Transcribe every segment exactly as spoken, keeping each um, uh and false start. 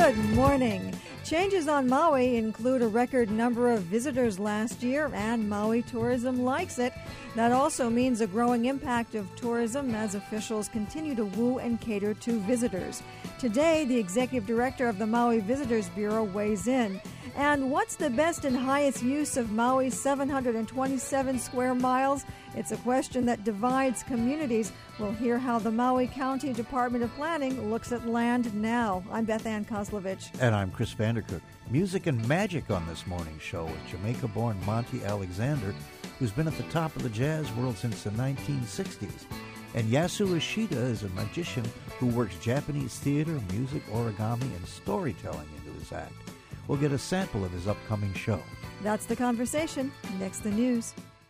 Good morning. Changes on Maui include a record number of visitors last year, and Maui tourism likes it. That also means a growing impact of tourism as officials continue to woo and cater to visitors. Today, the executive director of the Maui Visitors Bureau weighs in. And what's the best and highest use of Maui's seven hundred twenty-seven square miles? It's a question that divides communities. We'll hear how the Maui County Department of Planning looks at land now. I'm Beth Ann Kozlovich. And I'm Chris Vandercook. Music and magic on this morning's show with Jamaica-born Monty Alexander, who's been at the top of the jazz world since the nineteen sixties. And Yasu Ishida is a magician who works Japanese theater, music, origami, and storytelling into his act. We'll get a sample of his upcoming show. That's the conversation. Next, the news.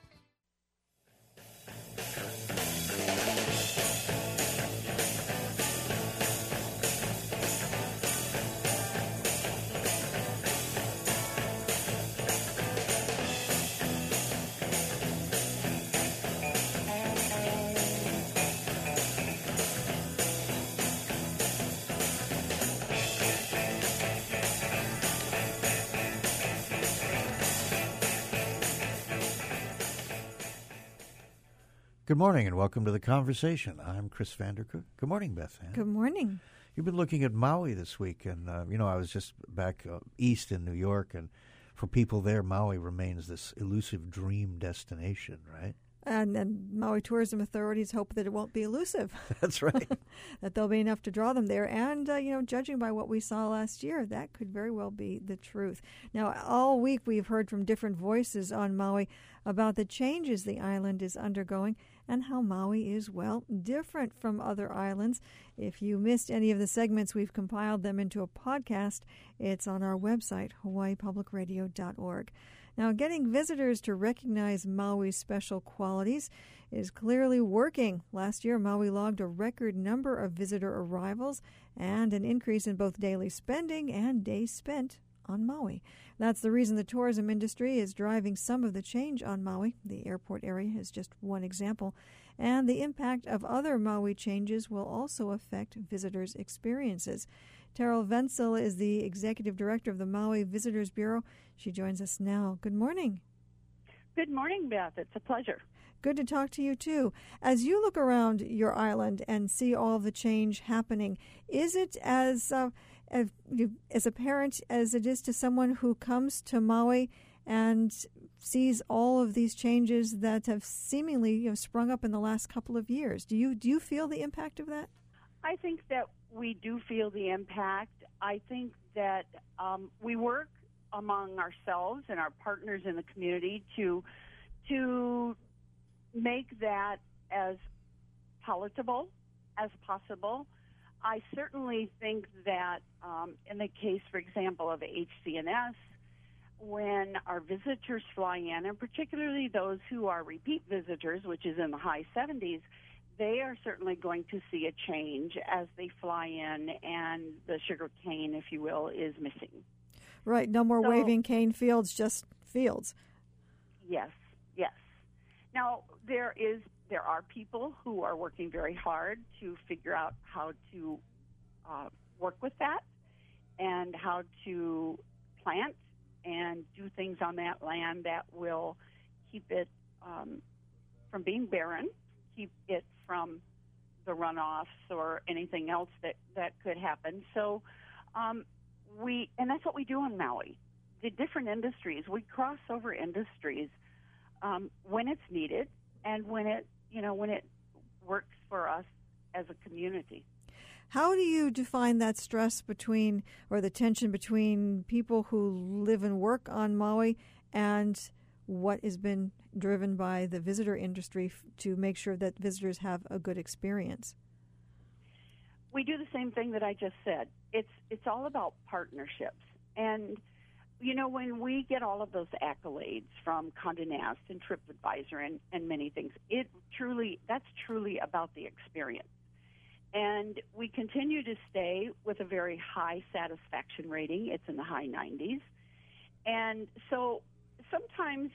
Good morning and welcome to The Conversation. I'm Chris Vandercook. Good morning, Beth Ann. Good morning. You've been looking at Maui this week, and, uh, you know, I was just back uh, east in New York, and for people there, Maui remains this elusive dream destination, right? And, and Maui tourism authorities hope that it won't be elusive. That's right. That there'll be enough to draw them there. And, uh, you know, judging by what we saw last year, that could very well be the truth. Now, all week we've heard from different voices on Maui about the changes the island is undergoing and how Maui is, well, different from other islands. If you missed any of the segments, we've compiled them into a podcast. It's on our website, hawaii public radio dot org. Now, getting visitors to recognize Maui's special qualities is clearly working. Last year, Maui logged a record number of visitor arrivals and an increase in both daily spending and days spent on Maui. That's the reason the tourism industry is driving some of the change on Maui. The airport area is just one example. And the impact of other Maui changes will also affect visitors' experiences. Terrell Wenzel is the executive director of the Maui Visitors Bureau. She joins us now. Good morning. Good morning, Beth. It's a pleasure. Good to talk to you, too. As you look around your island and see all the change happening, is it as uh, as, as apparent as it is to someone who comes to Maui and sees all of these changes that have seemingly you know, sprung up in the last couple of years? Do you do you feel the impact of that? I think that we do feel the impact. I think that um, we work among ourselves and our partners in the community to to make that as palatable as possible. I certainly think that um, in the case, for example, of H C N S, when our visitors fly in, and particularly those who are repeat visitors, which is in the high seventies, they are certainly going to see a change as they fly in and the sugar cane, if you will, is missing. Right, no more so, waving cane fields, just fields. Yes, yes. Now, there is there are people who are working very hard to figure out how to uh, work with that and how to plant and do things on that land that will keep it um, from being barren, keep it from the runoffs or anything else that, that could happen. So um, we, and that's what we do on Maui. The different industries, we cross over industries um, when it's needed and when it, you know, when it works for us as a community. How do you define that stress between, or the tension between people who live and work on Maui and what has been driven by the visitor industry f- to make sure that visitors have a good experience? We do the same thing that I just said. It's it's all about partnerships. And, you know, when we get all of those accolades from Condé Nast and TripAdvisor and, and many things, it truly, that's truly about the experience. And we continue to stay with a very high satisfaction rating. It's in the high nineties. And so sometimes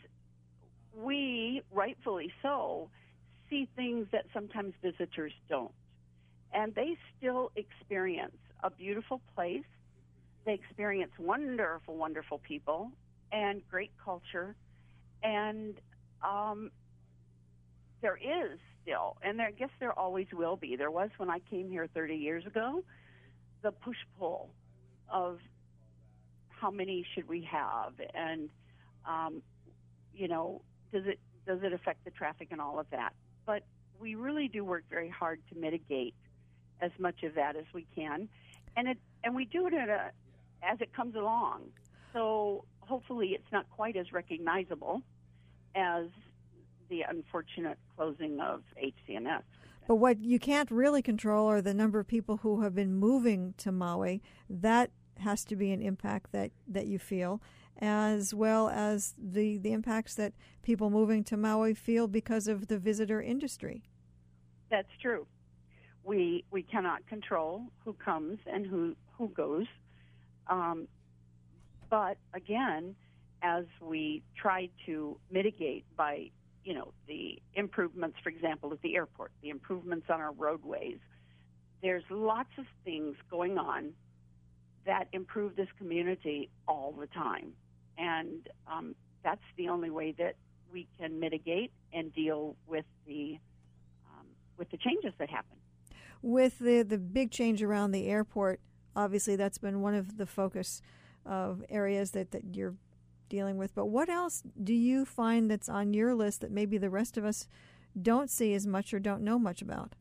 we, rightfully so, see things that sometimes visitors don't. And they still experience a beautiful place they experience wonderful, wonderful people and great culture. And um, there is still, and there, I guess there always will be, there was when I came here thirty years ago, the push-pull of how many should we have, and, um, you know, does it does it affect the traffic and all of that. But we really do work very hard to mitigate as much of that as we can. And it and we do it at a, as it comes along. So hopefully it's not quite as recognizable as the unfortunate closing of H C N S. But what you can't really control are the number of people who have been moving to Maui. That has to be an impact that, that you feel, as well as the, the impacts that people moving to Maui feel because of the visitor industry. That's true. We we cannot control who comes and who, who goes. Um, but again, as we try to mitigate by, you know, the improvements, for example, at the airport, the improvements on our roadways, there's lots of things going on that improve this community all the time. And um, that's the only way that we can mitigate and deal with the um, with the changes that happen. With the, the big change around the airport, obviously that's been one of the focus of areas that, that you're dealing with. But what else do you find that's on your list that maybe the rest of us don't see as much or don't know much about?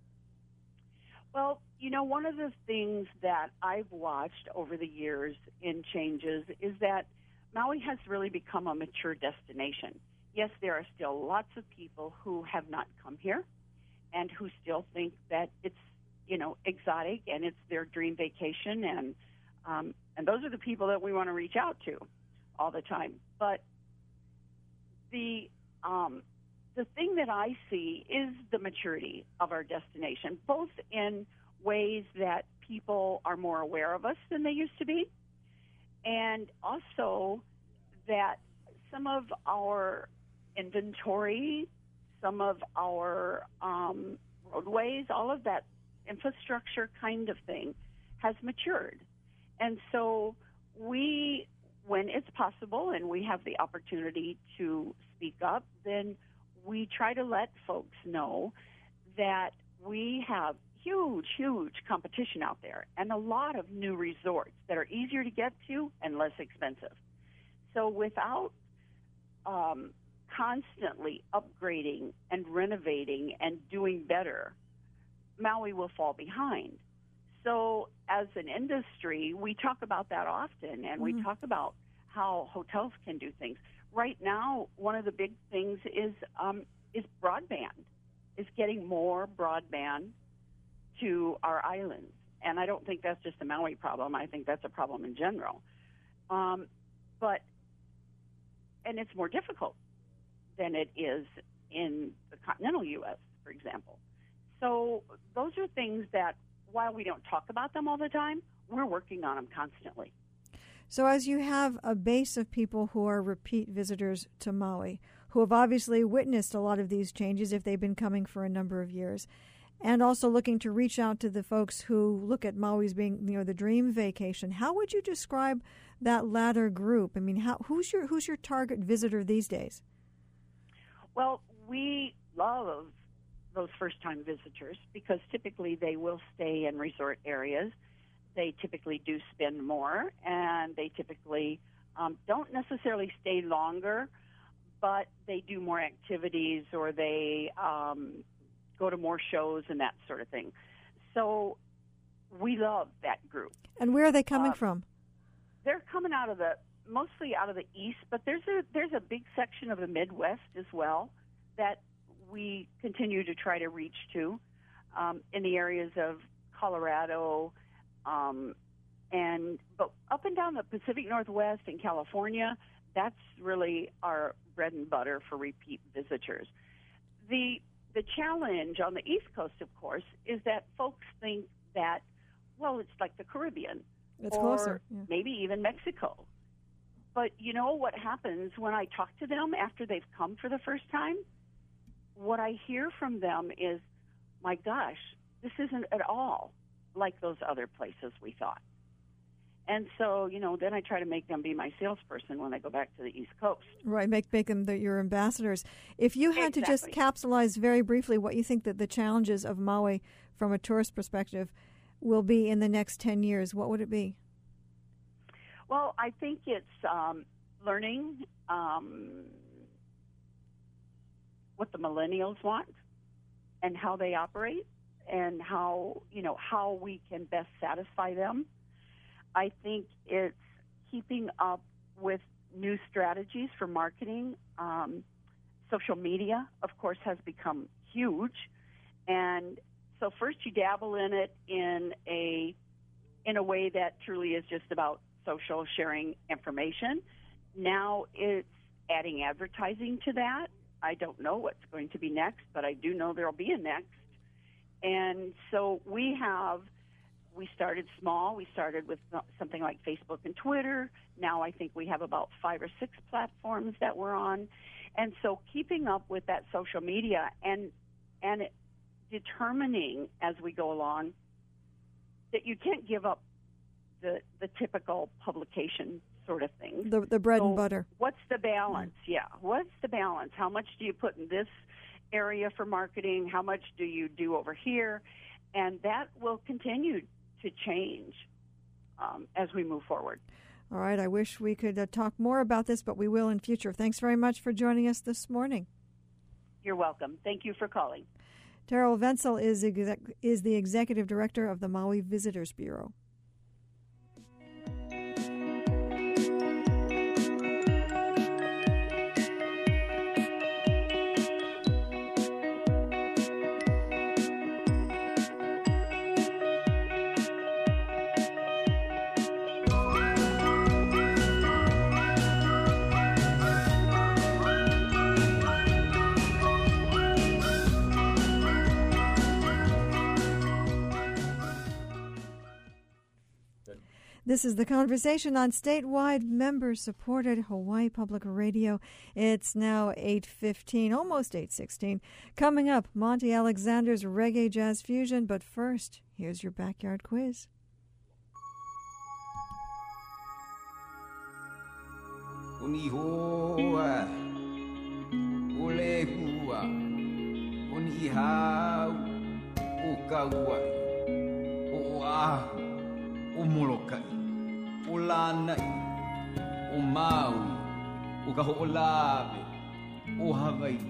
Well, you know, one of the things that I've watched over the years in changes is that Maui has really become a mature destination. Yes, there are still lots of people who have not come here and who still think that it's, you know, exotic and it's their dream vacation, and um, and those are the people that we want to reach out to all the time. But the um, the thing that I see is the maturity of our destination, both in ways that people are more aware of us than they used to be, and also that some of our inventory, some of our um, roadways, all of that infrastructure kind of thing has matured. And so we, when it's possible and we have the opportunity to speak up, then we try to let folks know that we have huge, huge competition out there and a lot of new resorts that are easier to get to and less expensive. So without um, constantly upgrading and renovating and doing better, Maui will fall behind. So as an industry, we talk about that often, and mm-hmm. we talk about how hotels can do things. Right now, one of the big things is um, is broadband, is getting more broadband to our islands. And I don't think that's just a Maui problem. I think that's a problem in general. Um, but, and it's more difficult than it is in the continental U S, for example. So those are things that, while we don't talk about them all the time, we're working on them constantly. So as you have a base of people who are repeat visitors to Maui, who have obviously witnessed a lot of these changes if they've been coming for a number of years, and also looking to reach out to the folks who look at Maui as being, you know, the dream vacation, how would you describe that latter group? I mean, how, who's your who's your target visitor these days? Well, we love those first-time visitors because typically they will stay in resort areas. They typically do spend more, and they typically um, don't necessarily stay longer, but they do more activities, or they um, go to more shows and that sort of thing. So we love that group. And where are they coming uh, from? They're coming out of the, mostly out of the east, but there's a there's a big section of the Midwest as well that we continue to try to reach to um, in the areas of Colorado, um, and but up and down the Pacific Northwest and California, that's really our bread and butter for repeat visitors. The the challenge on the East Coast, of course, is that folks think that, well, it's like the Caribbean, it's or closer, yeah. maybe even Mexico. But you know what happens when I talk to them after they've come for the first time? What I hear from them is, my gosh, this isn't at all like those other places we thought. And so, you know, then I try to make them be my salesperson when I go back to the East Coast. Right, make make them the, your ambassadors. If you had Exactly. to just capsulize very briefly what you think that the challenges of Maui from a tourist perspective will be in the next ten years, what would it be? Well, I think it's um, learning um, what the millennials want and how they operate and how, you know, how we can best satisfy them. I think it's keeping up with new strategies for marketing. Um, social media, of course, has become huge. And so first you dabble in it in a in a way that truly is just about social sharing information. Now it's adding advertising to that. I don't know what's going to be next, but I do know there'll be a next. And so we have, we started small. We started with something like Facebook and Twitter. Now I think we have about five or six platforms that we're on. And so keeping up with that social media and and determining as we go along that you can't give up the the typical publication sort of thing. The the bread so and butter. What's the balance? Yeah. What's the balance? How much do you put in this area for marketing? How much do you do over here? And that will continue to change um, as we move forward. All right. I wish we could uh, talk more about this, but we will in future. Thanks very much for joining us this morning. You're welcome. Thank you for calling. Terrell Wenzel is exec- is the executive director of the Maui Visitors Bureau. This is The Conversation on statewide member-supported Hawaii Public Radio. It's now eight fifteen, almost eight sixteen. Coming up, Monty Alexander's Reggae Jazz Fusion. But first, here's your backyard quiz. Unihoa, ulehua, unihau, ukauai, uahu, umolokai. Ulanai, Umaui, Ukaho'olawe, Hawaii.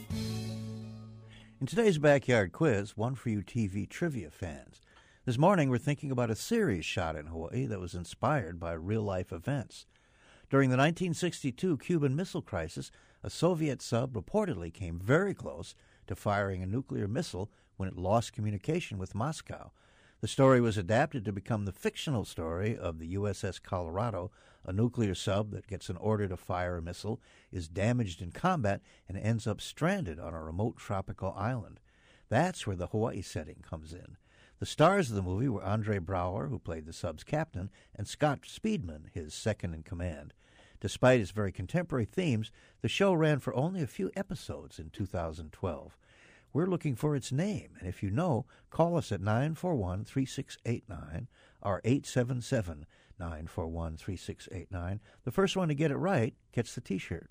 In today's Backyard Quiz, one for you T V trivia fans. This morning we're thinking about a series shot in Hawaii that was inspired by real-life events. During the nineteen sixty-two Cuban Missile Crisis, a Soviet sub reportedly came very close to firing a nuclear missile when it lost communication with Moscow. The story was adapted to become the fictional story of the U S S Colorado, a nuclear sub that gets an order to fire a missile, is damaged in combat, and ends up stranded on a remote tropical island. That's where the Hawaii setting comes in. The stars of the movie were Andre Braugher, who played the sub's captain, and Scott Speedman, his second-in-command. Despite its very contemporary themes, the show ran for only a few episodes in two thousand twelve. We're looking for its name, and if you know, call us at nine four one, three six eight nine or eight seven seven, nine four one, three six eight nine. The first one to get it right gets the T-shirt.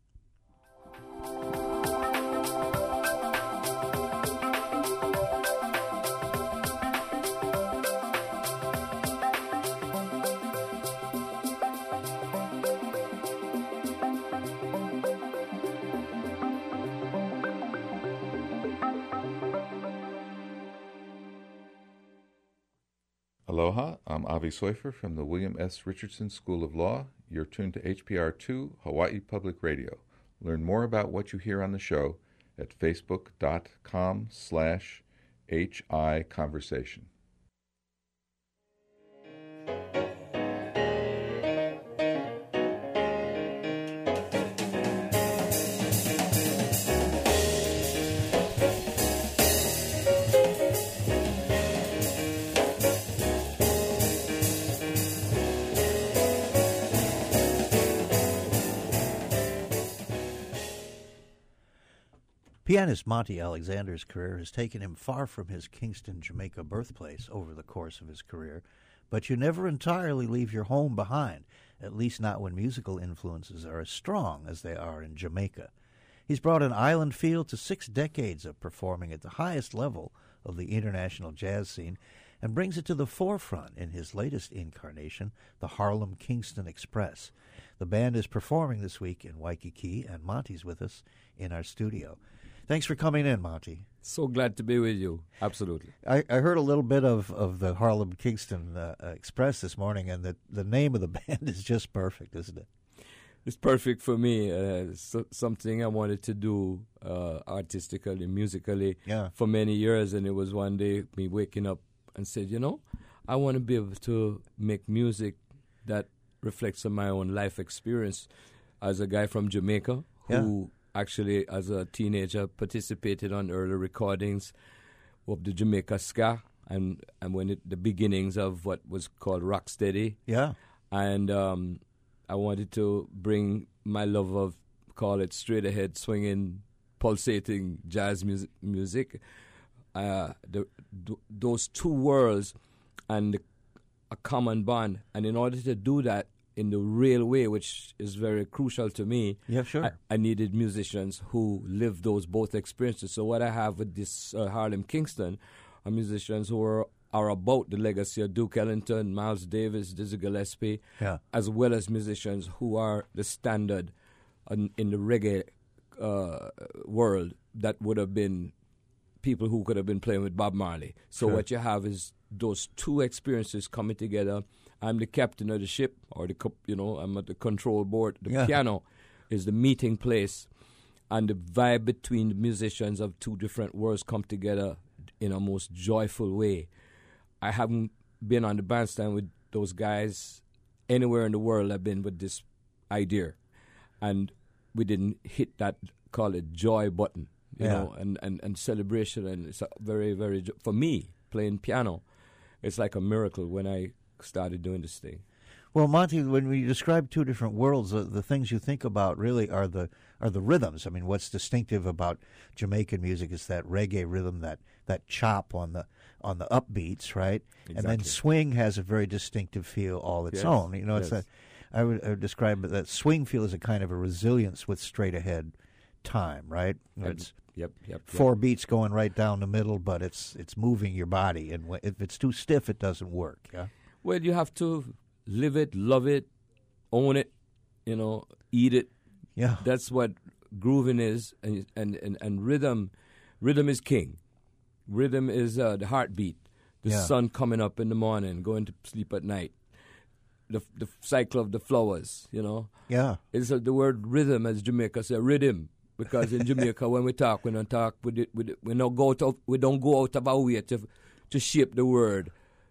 Aloha, I'm Avi Soifer from the William S. Richardson School of Law. You're tuned to H P R two, Hawaii Public Radio. Learn more about what you hear on the show at facebook.com slash HI Conversation. Pianist Monty Alexander's career has taken him far from his Kingston, Jamaica birthplace over the course of his career. but you never entirely leave your home behind, at least not when musical influences are as strong as they are in Jamaica. He's brought an island feel to six decades of performing at the highest level of the international jazz scene and brings it to the forefront in his latest incarnation, the Harlem Kingston Express. The band is performing this week in Waikiki, and Monty's with us in our studio. Thanks for coming in, Monty. So glad to be with you. Absolutely. I, I heard a little bit of, of the Harlem Kingston uh, Express this morning, and the, the name of the band is just perfect, isn't it? It's perfect for me. Uh, so, something I wanted to do uh, artistically, musically yeah. for many years, and it was one day me waking up and said, you know, I want to be able to make music that reflects on my own life experience as a guy from Jamaica who yeah. actually, as a teenager, participated on early recordings of the Jamaica ska and, and when it, the beginnings of what was called Rocksteady. Yeah. And um, I wanted to bring my love of, call it straight ahead, swinging, pulsating jazz music, music. Uh, the, th- those two worlds and a common bond. And in order to do that in the real way, which is very crucial to me, yeah, sure. I, I needed musicians who live those both experiences. So what I have with this uh, Harlem Kingston are musicians who are, are about the legacy of Duke Ellington, Miles Davis, Dizzy Gillespie, yeah. as well as musicians who are the standard in, in the reggae uh, world that would have been people who could have been playing with Bob Marley. So sure. what you have is those two experiences coming together. I'm the captain of the ship, or the you know, I'm at the control board. The yeah. piano is the meeting place, and the vibe between the musicians of two different worlds come together in a most joyful way. I haven't been on the bandstand with those guys anywhere in the world. I've been with this idea, and we didn't hit that, call it joy button, you yeah. know, and, and, and celebration. And it's a very, very, for me, playing piano, it's like a miracle when I started doing this thing. Well, Monty, when we describe two different worlds, uh, the things you think about really are the are the rhythms. I mean, what's distinctive about Jamaican music is that reggae rhythm, that, that chop on the on the upbeats, right? Exactly. And then swing has a very distinctive feel all its yes. own. You know, it's yes. that I would, I would describe it, that swing feel as a kind of a resilience with straight ahead time, right? It's Yep, yep. four yep. beats going right down the middle, but it's it's moving your body, and wh- if it's too stiff, it doesn't work. Yeah. Well, you have to live it, love it, own it, you know, eat it. Yeah. That's what grooving is, and and and, and rhythm, rhythm is king. Rhythm is uh, the heartbeat. The yeah. sun coming up in the morning, going to sleep at night. The the cycle of the flowers, you know. Yeah. It's uh, the word rhythm, as Jamaica say, rhythm. Because in Jamaica, when we talk, we don't talk. We do, we, do, we don't go out of, we don't go out of our way to to shape the word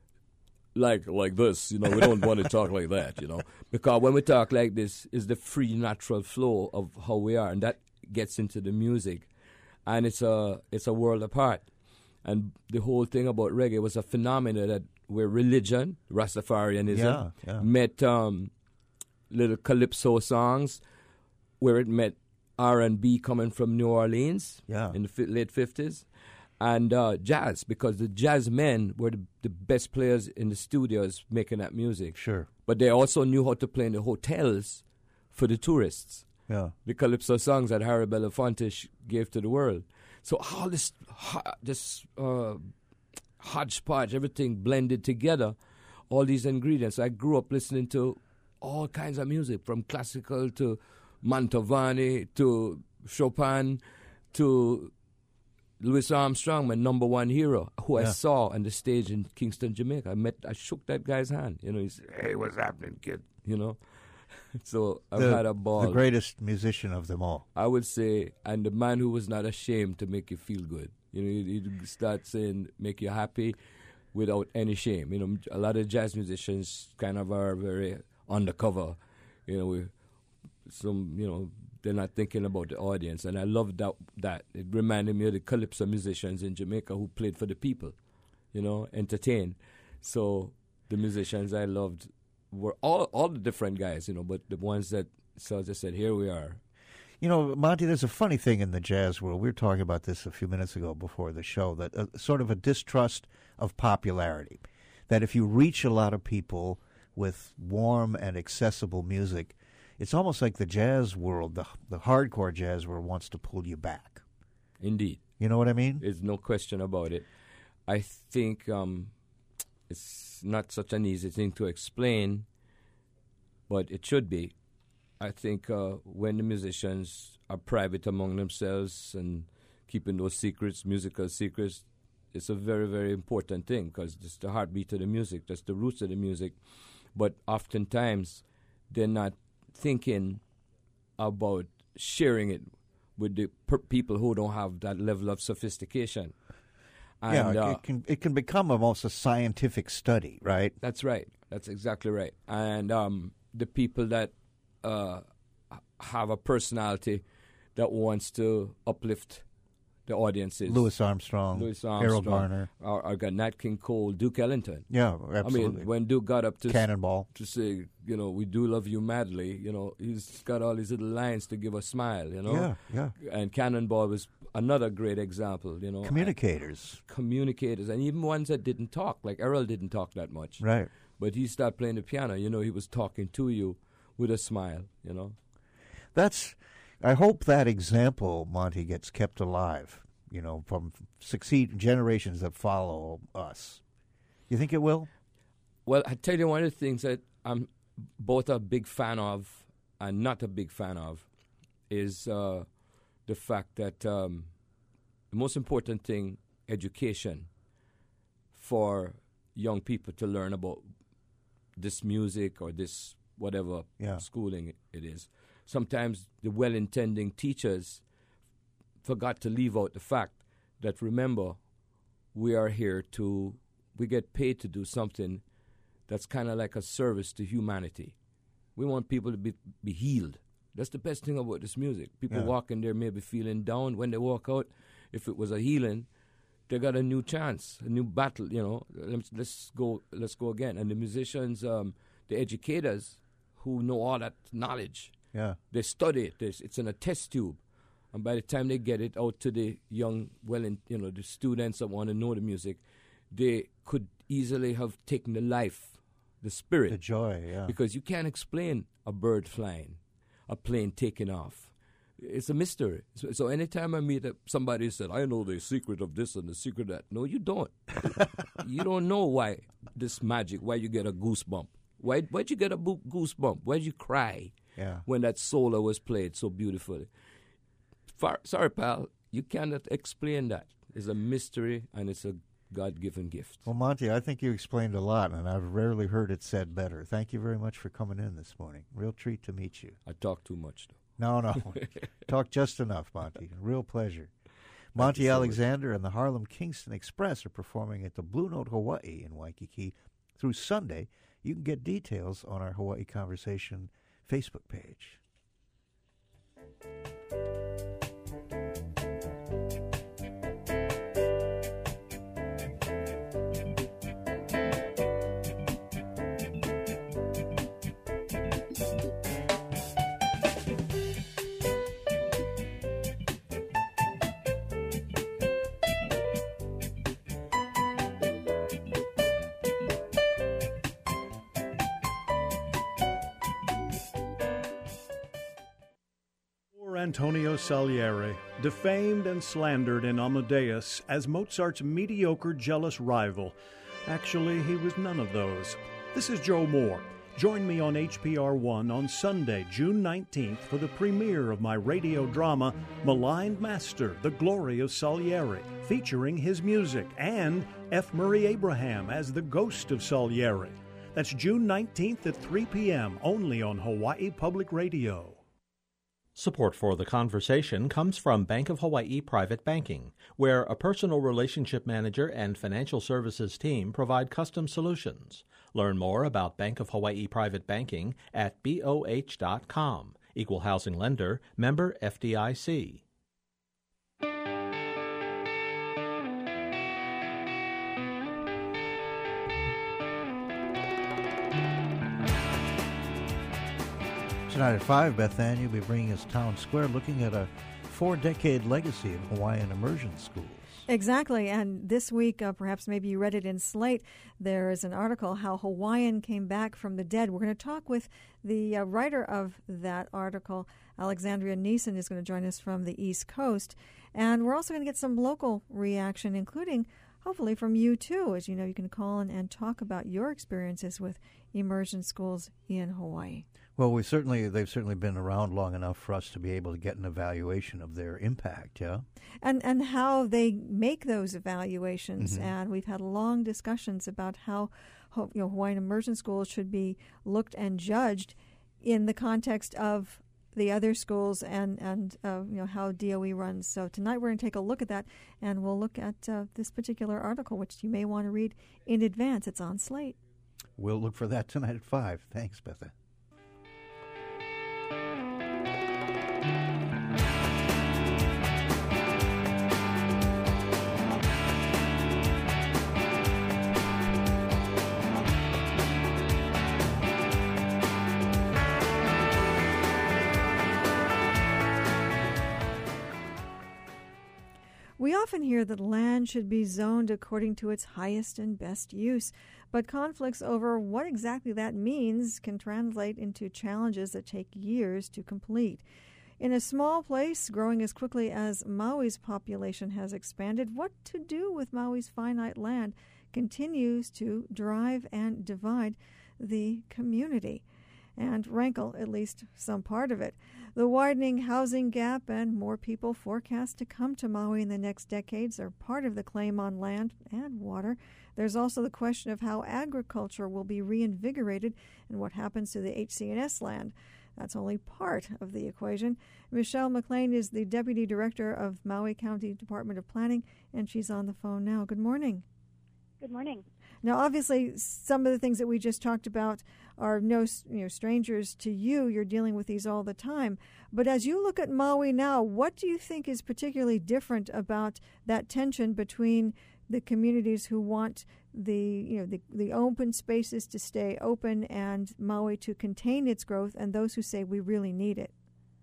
like like this. You know, we don't want to talk like that. You know, because when we talk like this, is the free, natural flow of how we are, and that gets into the music, and it's a it's a world apart. And the whole thing about reggae was a phenomenon that where religion, Rastafarianism, yeah, yeah. met um, little calypso songs, where it met R and B coming from New Orleans yeah. in the fi- late fifties, and uh, jazz, because the jazz men were the, the best players in the studios making that music. Sure. But they also knew how to play in the hotels for the tourists. Yeah. The calypso songs that Harry Belafonte sh- gave to the world. So all this, ho- this uh, hodgepodge, everything blended together, all these ingredients. I grew up listening to all kinds of music, from classical to Mantovani to Chopin to Louis Armstrong, my number one hero, who yeah. I saw on the stage in Kingston, Jamaica. I met, I shook that guy's hand. You know, he said, "Hey, what's happening, kid?" You know, so I've the, had a ball. The greatest musician of them all, I would say, and the man who was not ashamed to make you feel good. You know, he'd, he'd start saying, make you happy without any shame. You know, a lot of jazz musicians kind of are very undercover. You know, we. Some, you know, they're not thinking about the audience, and I love that. That it reminded me of the calypso musicians in Jamaica who played for the people, you know, entertain. So the musicians I loved were all all the different guys, you know, but the ones that, so I just said, here we are. You know, Monty, there's a funny thing in the jazz world. We were talking about this a few minutes ago before the show, that uh, sort of a distrust of popularity. that if you reach a lot of people with warm and accessible music, it's almost like the jazz world, the the hardcore jazz world, wants to pull you back. Indeed. You know what I mean? There's no question about it. I think um, it's not such an easy thing to explain, but it should be. I think uh, when the musicians are private among themselves and keeping those secrets, musical secrets, it's a very, very important thing because it's the heartbeat of the music, that's the roots of the music. But oftentimes, they're not thinking about sharing it with the per- people who don't have that level of sophistication. And, yeah, uh, it can it can become almost a scientific study, right? That's right. That's exactly right. And um, the people that uh, have a personality that wants to uplift the audiences. Louis Armstrong, Louis Harold Armstrong, Garner. Or, or got Nat King Cole, Duke Ellington. Yeah, absolutely. I mean, when Duke got up to Cannonball to say, you know, we do love you madly, you know, he's got all these little lines to give a smile, you know. Yeah, yeah. And Cannonball was another great example, you know. Communicators. Uh, communicators, and even ones that didn't talk, like Errol didn't talk that much. Right. But he started playing the piano, you know, he was talking to you with a smile, you know. That's, I hope that example, Monty, gets kept alive, you know, from succeed generations that follow us. You think it will? Well, I tell you one of the things that I'm both a big fan of and not a big fan of is uh, the fact that um, the most important thing, education for young people to learn about this music or this whatever yeah. schooling it is. Sometimes the well-intending teachers forgot to leave out the fact that, remember, we are here to, we get paid to do something that's kind of like a service to humanity. We want people to be, be healed. That's the best thing about this music. People yeah. walk in there maybe feeling down. When they walk out, if it was a healing, they got a new chance, a new battle, you know. Let's, let's go let's go again. And the musicians, um, the educators who know all that knowledge, yeah. they study it. There's, it's in a test tube. And by the time they get it out to the young, well, in, you know, the students that want to know the music, they could easily have taken the life, the spirit. The joy, yeah. Because you can't explain a bird flying, a plane taking off. It's a mystery. So, so anytime I meet somebody who said, I know the secret of this and the secret of that. No, you don't. You don't know why this magic, why you get a goosebump. Why, why'd you get a bo- goosebump? Why'd you cry yeah. when that solo was played so beautifully? Far, sorry, pal, you cannot explain that. It's a mystery, and it's a God-given gift. Well, Monty, I think you explained a lot, and I've rarely heard it said better. Thank you very much for coming in this morning. Real treat to meet you. I talk too much, though. No, no. Talk just enough, Monty. Real pleasure. Monty Alexander and the Harlem Kingston Express are performing at the Blue Note Hawaii in Waikiki through Sunday. You can get details on our Hawaii Conversation Facebook page. Antonio Salieri, defamed and slandered in Amadeus as Mozart's mediocre, jealous rival. Actually, he was none of those. This is Joe Moore. Join me on H P R one on Sunday, June nineteenth, for the premiere of my radio drama, Maligned Master, The Glory of Salieri, featuring his music, and F. Murray Abraham as the ghost of Salieri. That's June nineteenth at three p.m., only on Hawaii Public Radio. Support for the conversation comes from Bank of Hawaii Private Banking, where a personal relationship manager and financial services team provide custom solutions. Learn more about Bank of Hawaii Private Banking at B O H dot com. Equal housing lender, member F D I C. Tonight at five, Beth Ann, you'll be bringing us Town Square, looking at a four-decade legacy of Hawaiian immersion schools. Exactly, and this week, uh, perhaps maybe you read it in Slate, there is an article, How Hawaiian Came Back from the Dead. We're going to talk with the uh, writer of that article. Alexandria Neeson is going to join us from the East Coast, and we're also going to get some local reaction, including hopefully from you too. As you know, you can call in and talk about your experiences with immersion schools in Hawaii. Well, we certainly they've certainly been around long enough for us to be able to get an evaluation of their impact, yeah? And and how they make those evaluations. Mm-hmm. And we've had long discussions about how you know Hawaiian immersion schools should be looked and judged in the context of the other schools and, and uh, you know how D O E runs. So tonight we're going to take a look at that, and we'll look at uh, this particular article, which you may want to read in advance. It's on Slate. We'll look for that tonight at five. Thanks, Betha. We often hear that land should be zoned according to its highest and best use, but conflicts over what exactly that means can translate into challenges that take years to complete. In a small place growing as quickly as Maui's population has expanded, what to do with Maui's finite land continues to drive and divide the community and rankle at least some part of it. The widening housing gap and more people forecast to come to Maui in the next decades are part of the claim on land and water. There's also the question of how agriculture will be reinvigorated and what happens to the H C N S land. That's only part of the equation. Michelle McLean is the Deputy Director of Maui County Department of Planning, and she's on the phone now. Good morning. Good morning. Now, obviously, some of the things that we just talked about are no you know, strangers to you. You're dealing with these all the time. But as you look at Maui now, what do you think is particularly different about that tension between the communities who want the you know the, the open spaces to stay open and Maui to contain its growth, and those who say we really need it?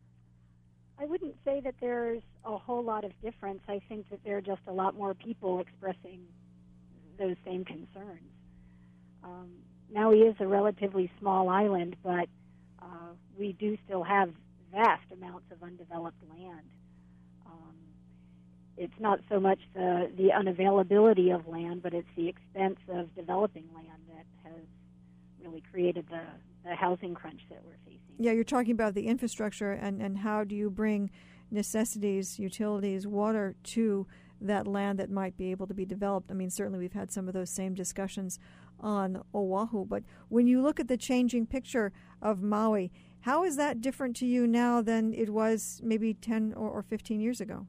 I wouldn't say that there's a whole lot of difference. I think that there are just a lot more people expressing those same concerns. Um, Maui is a relatively small island, but uh, we do still have vast amounts of undeveloped land. Um, it's not so much the, the unavailability of land, but it's the expense of developing land that has really created the, the housing crunch that we're facing. Yeah, you're talking about the infrastructure and, and how do you bring necessities, utilities, water to that land that might be able to be developed. I mean, certainly we've had some of those same discussions on Oahu, but when you look at the changing picture of Maui, how is that different to you now than it was maybe ten or, or fifteen years ago?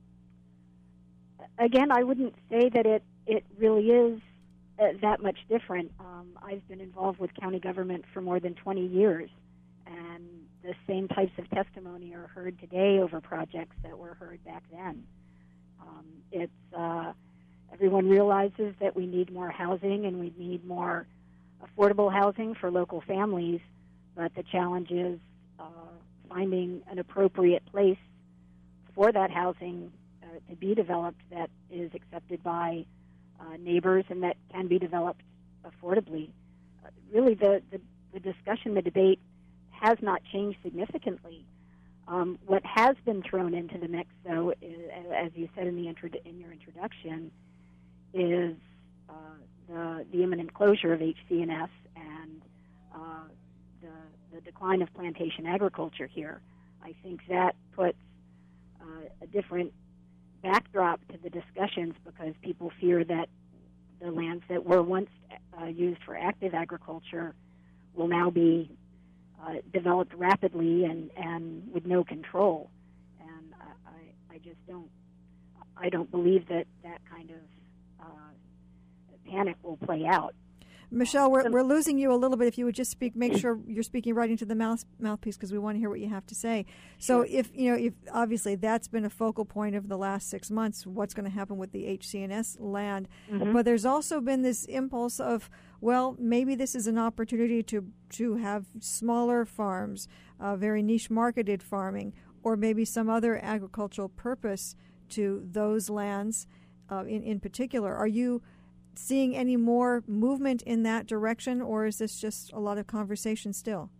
Again, I wouldn't say that it, it really is uh, that much different. Um, I've been involved with county government for more than twenty years, and the same types of testimony are heard today over projects that were heard back then. Um, it's uh, everyone realizes that we need more housing and we need more affordable housing for local families, but the challenge is uh, finding an appropriate place for that housing uh, to be developed that is accepted by uh, neighbors and that can be developed affordably. Uh, really, the, the, the discussion, the debate has not changed significantly. Um, what has been thrown into the mix, though, is, as you said in the intro- in your introduction, is uh, the the imminent closure of H C N S and uh, the the decline of plantation agriculture here. I think that puts uh, a different backdrop to the discussions because people fear that the lands that were once uh, used for active agriculture will now be Uh, developed rapidly and, and with no control, and I, I, I just don't I don't believe that that kind of uh, panic will play out. Michelle, we're, we're losing you a little bit. If you would just speak, make sure you're speaking right into the mouth, mouthpiece because we want to hear what you have to say. So, Sure. if you know, if obviously that's been a focal point of the last six months, what's going to happen with the H C N S land? Mm-hmm. But there's also been this impulse of, well, maybe this is an opportunity to to have smaller farms, uh, very niche marketed farming. or maybe some other agricultural purpose to those lands uh, in, in particular. Are you seeing any more movement in that direction, or is this just a lot of conversation still?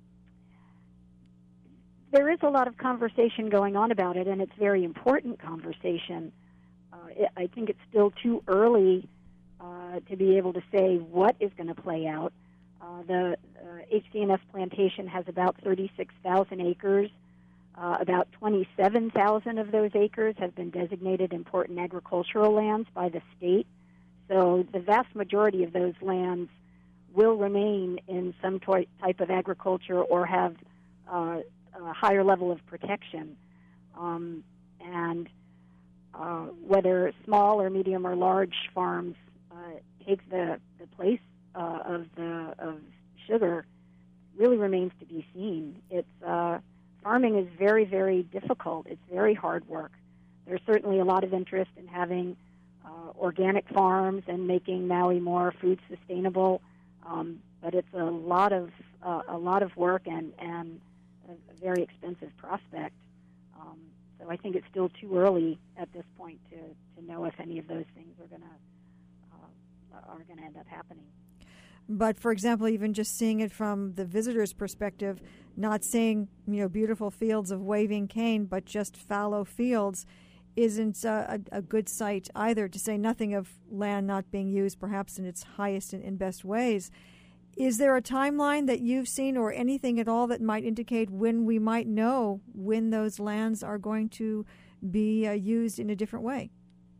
There is a lot of conversation going on about it, and it's very important conversation. Uh, it, I think it's still too early uh, to be able to say what is going to play out. Uh, the uh, H C N S plantation has about thirty-six thousand acres. Uh, about twenty-seven thousand of those acres have been designated important agricultural lands by the state. So the vast majority of those lands will remain in some to- type of agriculture or have uh, a higher level of protection. Um, and uh, whether small or medium or large farms uh, take the, the place uh, of the of sugar really remains to be seen. It's uh, farming is very, very difficult. It's very hard work. There's certainly a lot of interest in having uh, organic farms and making Maui more food sustainable, um, but it's a lot of uh, a lot of work and and a very expensive prospect. Um, so I think it's still too early at this point to, to know if any of those things are going to uh, are going to end up happening. But, for example, even just seeing it from the visitor's perspective, not seeing, you know, beautiful fields of waving cane, but just fallow fields, isn't a, a, a good sight either, to say nothing of land not being used perhaps in its highest and, and best ways. Is there a timeline that you've seen or anything at all that might indicate when we might know when those lands are going to be uh, used in a different way?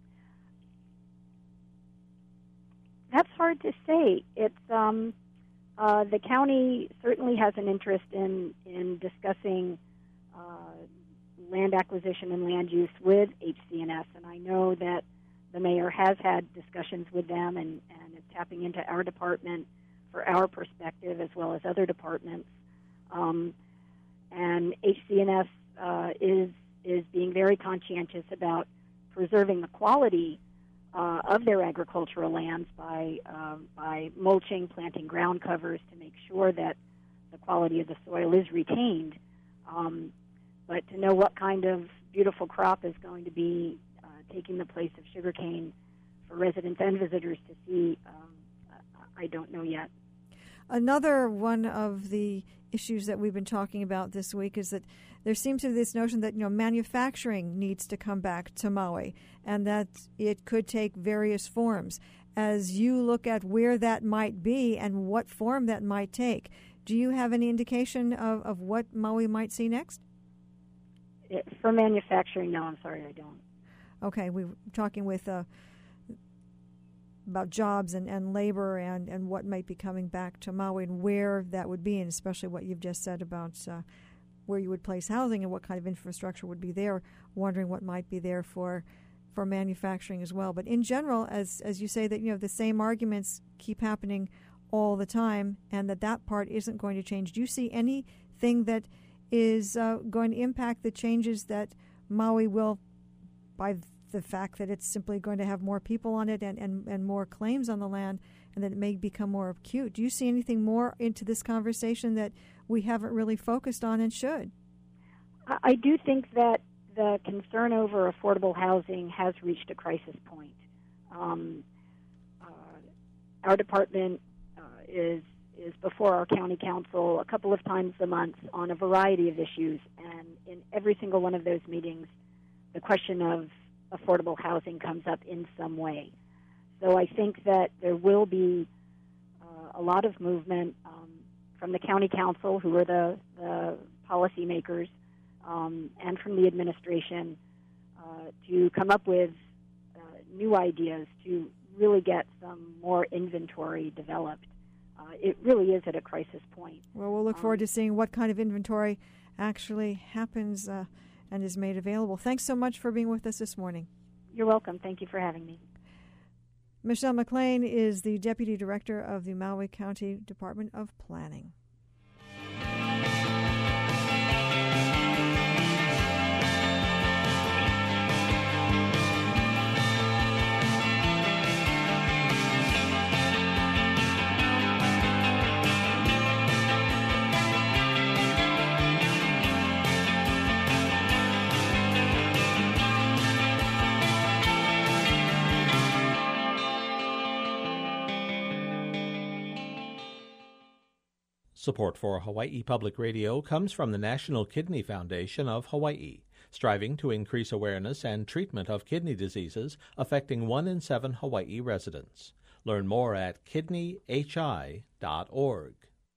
That's hard to say. It's um, uh, the county certainly has an interest in in discussing uh, land acquisition and land use with H C N S, and I know that the mayor has had discussions with them and, and is tapping into our department for our perspective as well as other departments. Um, and H C N S uh, is is being very conscientious about preserving the quality Uh, of their agricultural lands by uh, by mulching, planting ground covers to make sure that the quality of the soil is retained. Um, but to know what kind of beautiful crop is going to be uh, taking the place of sugarcane for residents and visitors to see, um, I don't know yet. Another one of the issues that we've been talking about this week is that there seems to be this notion that, you know, manufacturing needs to come back to Maui and that it could take various forms. As you look at where that might be and what form that might take, do you have any indication of, of what Maui might see next? It, for manufacturing, no, I'm sorry, I don't. Okay, we were talking with uh, about jobs and, and labor and, and what might be coming back to Maui and where that would be, and especially what you've just said about uh, where you would place housing and what kind of infrastructure would be there, wondering what might be there for for manufacturing as well. But in general, as as you say, that, you know, the same arguments keep happening all the time and that that part isn't going to change. Do you see anything that is uh, going to impact the changes that Maui will, by the fact that it's simply going to have more people on it and, and, and more claims on the land, and that it may become more acute? Do you see anything more into this conversation that we haven't really focused on and should? I do think that the concern over affordable housing has reached a crisis point. Um, uh, our department uh, is is before our county council a couple of times a month on a variety of issues, and in every single one of those meetings, the question of affordable housing comes up in some way. So I think that there will be uh, a lot of movement um, from the county council, who are the, the policymakers, um, and from the administration uh, to come up with uh, new ideas to really get some more inventory developed. Uh, it really is at a crisis point. Well, we'll look um, forward to seeing what kind of inventory actually happens uh, and is made available. Thanks so much for being with us this morning. You're welcome. Thank you for having me. Michelle McLean is the Deputy Director of the Maui County Department of Planning. Support for Hawaii Public Radio comes from the National Kidney Foundation of Hawaii, striving to increase awareness and treatment of kidney diseases affecting one in seven Hawaii residents. Learn more at kidney h i dot org.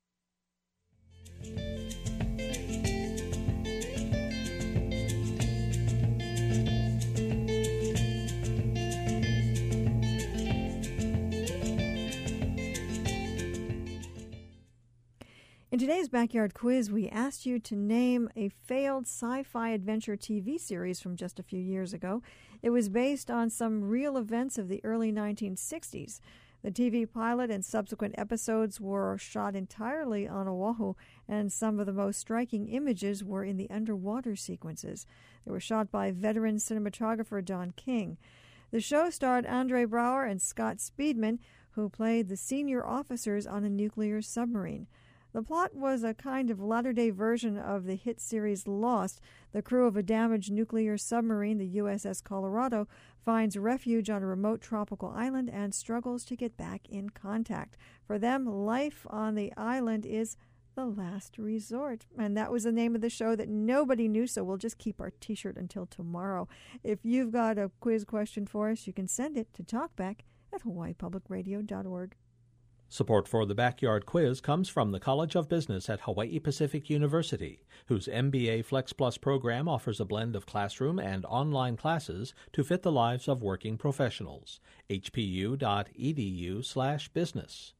In today's Backyard Quiz, we asked you to name a failed sci-fi adventure T V series from just a few years ago. It was based on some real events of the early nineteen sixties. The T V pilot and subsequent episodes were shot entirely on Oahu, and some of the most striking images were in the underwater sequences. They were shot by veteran cinematographer Don King. The show starred Andre Braugher and Scott Speedman, who played the senior officers on a nuclear submarine. The plot was a kind of latter-day version of the hit series Lost. The crew of a damaged nuclear submarine, the U S S Colorado, finds refuge on a remote tropical island and struggles to get back in contact. For them, life on the island is the last resort. And that was the name of the show that nobody knew, so we'll just keep our T-shirt until tomorrow. If you've got a quiz question for us, you can send it to talkback at hawaii public radio dot org. Support for the Backyard Quiz comes from the College of Business at Hawaii Pacific University, whose M B A Flex Plus program offers a blend of classroom and online classes to fit the lives of working professionals. h p u dot e d u slash business.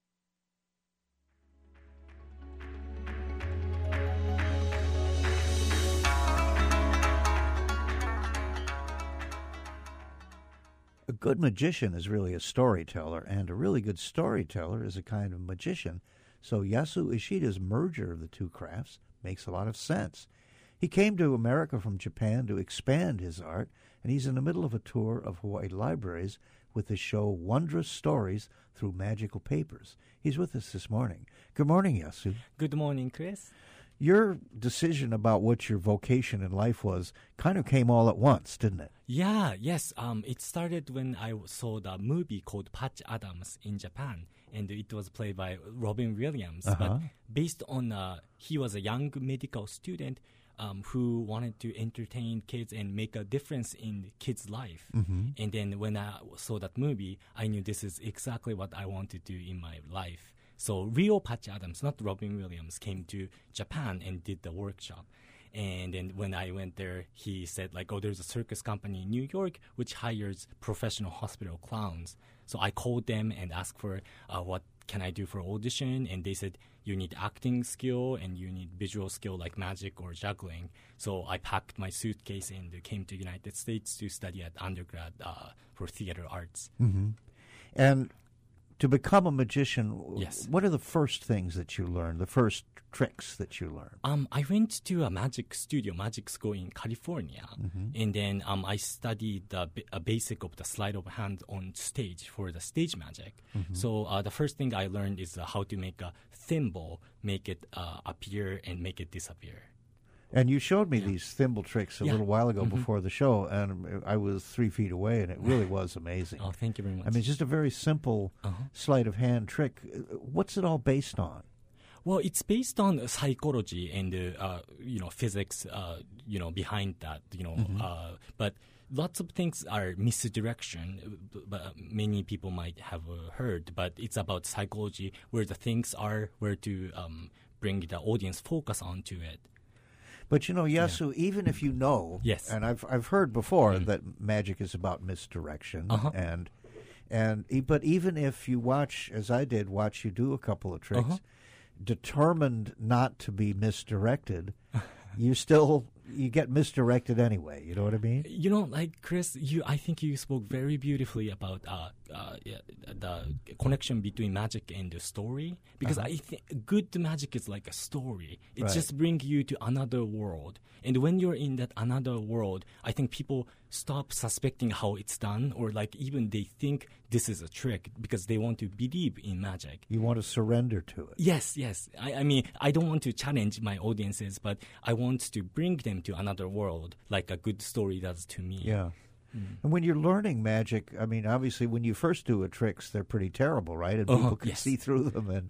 A good magician is really a storyteller, and a really good storyteller is a kind of magician. So Yasu Ishida's merger of the two crafts makes a lot of sense. He came to America from Japan to expand his art, and he's in the middle of a tour of Hawaii libraries with the show Wondrous Stories Through Magical Papers. He's with us this morning. Good morning, Yasu. Good morning, Chris. Your decision about what your vocation in life was kind of came all at once, didn't it? Yeah, yes. Um, it started when I saw the movie called Patch Adams in Japan, and it was played by Robin Williams. Uh-huh. But based on, uh, he was a young medical student um, who wanted to entertain kids and make a difference in kids' life. Mm-hmm. And then when I saw that movie, I knew this is exactly what I want to do in my life. So real Patch Adams, not Robin Williams, came to Japan and did the workshop. And then when I went there, he said, like, oh, there's a circus company in New York which hires professional hospital clowns. So I called them and asked for uh, what can I do for audition. And they said, you need acting skill and you need visual skill like magic or juggling. So I packed my suitcase and came to the United States to study at undergrad uh, for theater arts. Mm-hmm. And to become a magician, yes. What are the first things that you learned, the first tricks that you learned? Um, I went to a magic studio, magic school in California, mm-hmm. and then um, I studied the b- a basic of the sleight of hand on stage for the stage magic. Mm-hmm. So uh, the first thing I learned is uh, how to make a thimble, make it uh, appear and make it disappear. And you showed me yeah. these thimble tricks a yeah. little while ago mm-hmm. before the show, and I was three feet away, and it really was amazing. Oh, thank you very much. I mean, it's just a very simple uh-huh. sleight of hand trick. What's it all based on? Well, it's based on psychology and uh, uh, you know physics, uh, you know behind that, you know. Mm-hmm. Uh, but lots of things are misdirection. But many people might have uh, heard, but it's about psychology, where the things are, where to um, bring the audience focus onto it. But, you know, Yasu, yeah. even if you know, yes. and I've I've heard before mm. that magic is about misdirection, uh-huh. and and but even if you watch, as I did, watch you do a couple of tricks, uh-huh. determined not to be misdirected, you still you get misdirected anyway. You know what I mean? You know, like Chris, you I think you spoke very beautifully about uh, uh, the connection between magic and the story. Because uh-huh. I think good magic is like a story. It right. just brings you to another world. And when you're in that another world, I think people stop suspecting how it's done, or like even they think this is a trick because they want to believe in magic. You want to surrender to it. Yes, yes. I, I mean, I don't want to challenge my audiences, but I want to bring them to another world, like a good story does to me. Yeah. Mm. And when you're learning magic, I mean, obviously when you first do a tricks, they're pretty terrible, right? And uh-huh, people can yes. see through them. And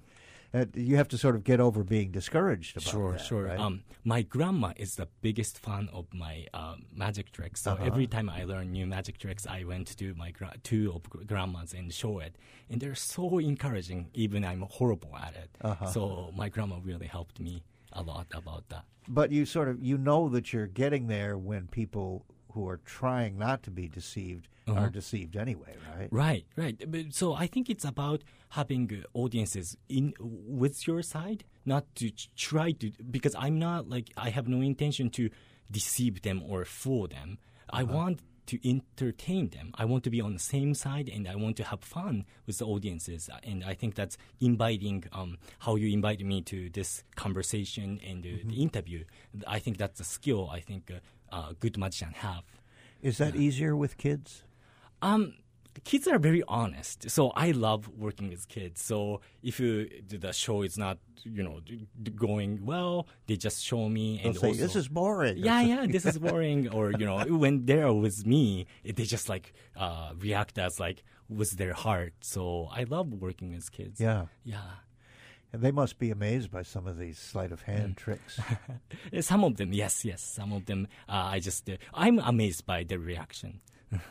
Uh, you have to sort of get over being discouraged about sure, that. Sure, sure. Right? Um, my grandma is the biggest fan of my uh, magic tricks. So Uh-huh. every time I learn new magic tricks, I went to my gra- two of gr- grandmas and show it, and they're so encouraging. Even I'm horrible at it. Uh-huh. So my grandma really helped me a lot about that. But you sort of you know that you're getting there when people who are trying not to be deceived Uh-huh. are deceived anyway, right? Right, right. But, so I think it's about having uh, audiences in with your side, not to ch- try to, because I'm not like, I have no intention to deceive them or fool them. I Uh-huh. want to entertain them. I want to be on the same side, and I want to have fun with the audiences. And I think that's inviting, um, how you invite me to this conversation and uh, Mm-hmm. the interview. I think that's a skill I think uh, uh, good magician have. Is that easier with kids? Um, kids are very honest, so I love working with kids. So if you, the show is not, you know, d- d- going well, they just show me and They'll say, also, "This is boring." Yeah, yeah, this is boring. Or you know, when they're with me, they just like uh, react as like with their heart. So I love working with kids. Yeah. Yeah. And they must be amazed by some of these sleight of hand tricks. Some of them, yes, yes. Some of them, uh, I just, uh, I'm amazed by their reaction.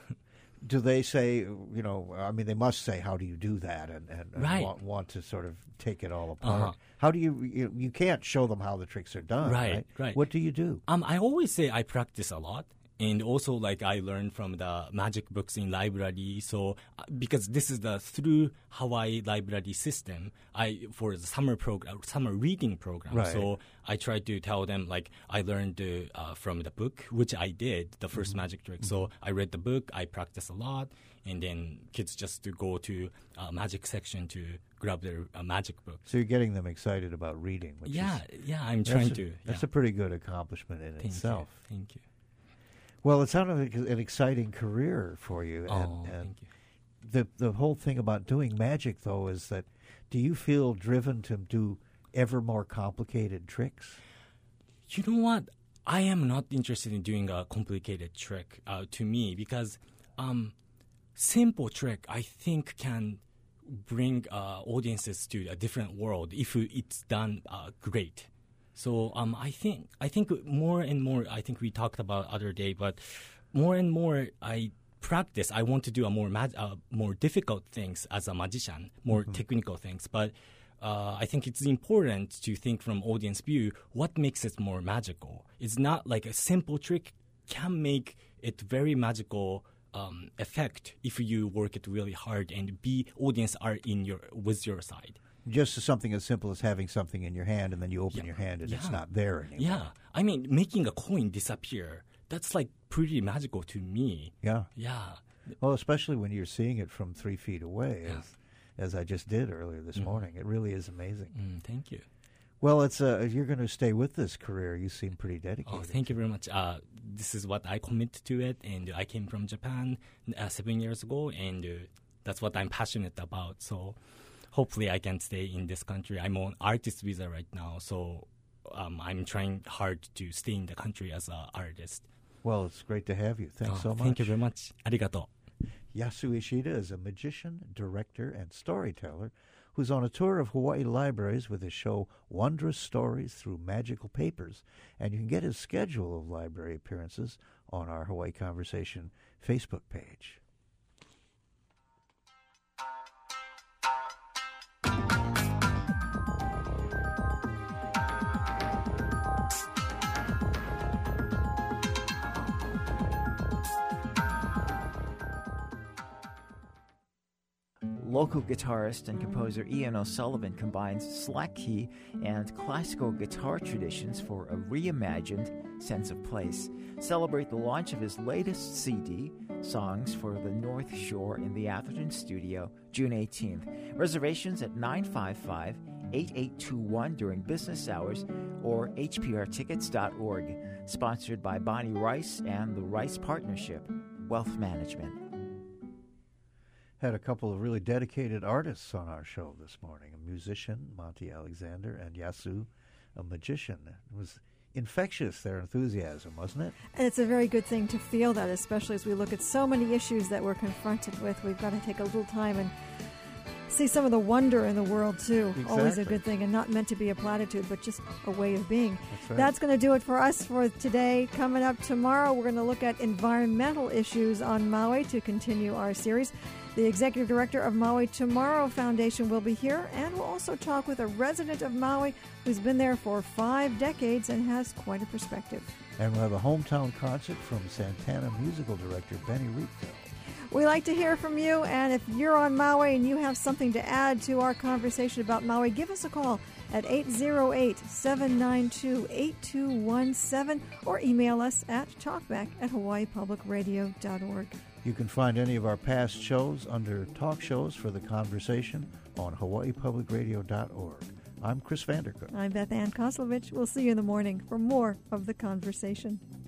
Do they say, you know, I mean, they must say, how do you do that? And, and, and Right. want, want to sort of take it all apart. Uh-huh. How do you, you, you can't show them how the tricks are done, Right, right? right. What do you do? Um, I always say I practice a lot. And also, like, I learned from the magic books in library. So, uh, because this is the through Hawaii library system, I for the summer program, summer reading program. Right. So I try to tell them like I learned uh, from the book, which I did the first Mm-hmm. magic trick. So I read the book, I practice a lot, and then kids just to go to uh, magic section to grab their uh, magic book. So you're getting them excited about reading. Which Yeah, is, yeah, I'm that's trying a, to. That's yeah. a pretty good accomplishment in Thank itself. you. Thank you. Well, it sounded like an exciting career for you. Oh, and, and thank you. The the whole thing about doing magic, though, is that do you feel driven to do ever more complicated tricks? You know what? I am not interested in doing a complicated trick uh, to me because um, simple trick I think can bring uh, audiences to a different world if it's done uh, great. So um, I think I think more and more. I think we talked about other day, but more and more I practice. I want to do a more mag- uh, more difficult things as a magician, more Mm-hmm. technical things. But uh, I think it's important to think from audience view. What makes it more magical? It's not like a simple trick can make it very magical um, effect if you work it really hard and be audience are in your with your side. Just something as simple as having something in your hand and then you open Yeah. your hand and it's Yeah. not there anymore. Yeah, I mean, making a coin disappear, that's like pretty magical to me. Yeah. Yeah. Well, especially when you're seeing it from three feet away, Yeah. as, as I just did earlier this morning. It really is amazing. Mm, thank you. Well, it's uh, if you're going to stay with this career, you seem pretty dedicated. Oh, thank you very much. Uh, this is what I commit to it, and I came from Japan uh, seven years ago, and uh, that's what I'm passionate about. So hopefully I can stay in this country. I'm on artist visa right now, so um, I'm trying hard to stay in the country as an artist. Well, it's great to have you. Thanks Oh, so much. Thank you very much. Arigato. Yasu Ishida is a magician, director, and storyteller who's on a tour of Hawaii libraries with his show Wondrous Stories Through Magical Papers. And you can get his schedule of library appearances on our Hawaii Conversation Facebook page. Local guitarist and composer Ian O'Sullivan combines slack key and classical guitar traditions for a reimagined sense of place. Celebrate the launch of his latest C D, Songs for the North Shore, in the Atherton Studio, June eighteenth. Reservations at nine five five, eight eight two one during business hours or h p r tickets dot org. Sponsored by Bonnie Rice and the Rice Partnership, Wealth Management. Had a couple of really dedicated artists on our show this morning. A musician, Monty Alexander, and Yasu, a magician. It was infectious, their enthusiasm, wasn't it? And it's a very good thing to feel that, especially as we look at so many issues that we're confronted with. We've got to take a little time and see some of the wonder in the world, too. Exactly. Always a good thing, and not meant to be a platitude, but just a way of being. That's right. That's going to do it for us for today. Coming up tomorrow, we're going to look at environmental issues on Maui to continue our series. The executive director of Maui Tomorrow Foundation will be here, and we'll also talk with a resident of Maui who's been there for five decades and has quite a perspective. And we'll have a hometown concert from Santana musical director Benny Rietveld. We like to hear from you, and if you're on Maui and you have something to add to our conversation about Maui, give us a call at eight oh eight, seven nine two, eight two one seven or email us at talkback at hawaii public radio dot org. You can find any of our past shows under Talk Shows for the Conversation on hawaii public radio dot org. I'm Chris Vandercook. I'm Beth Ann Koslovich. We'll see you in the morning for more of The Conversation.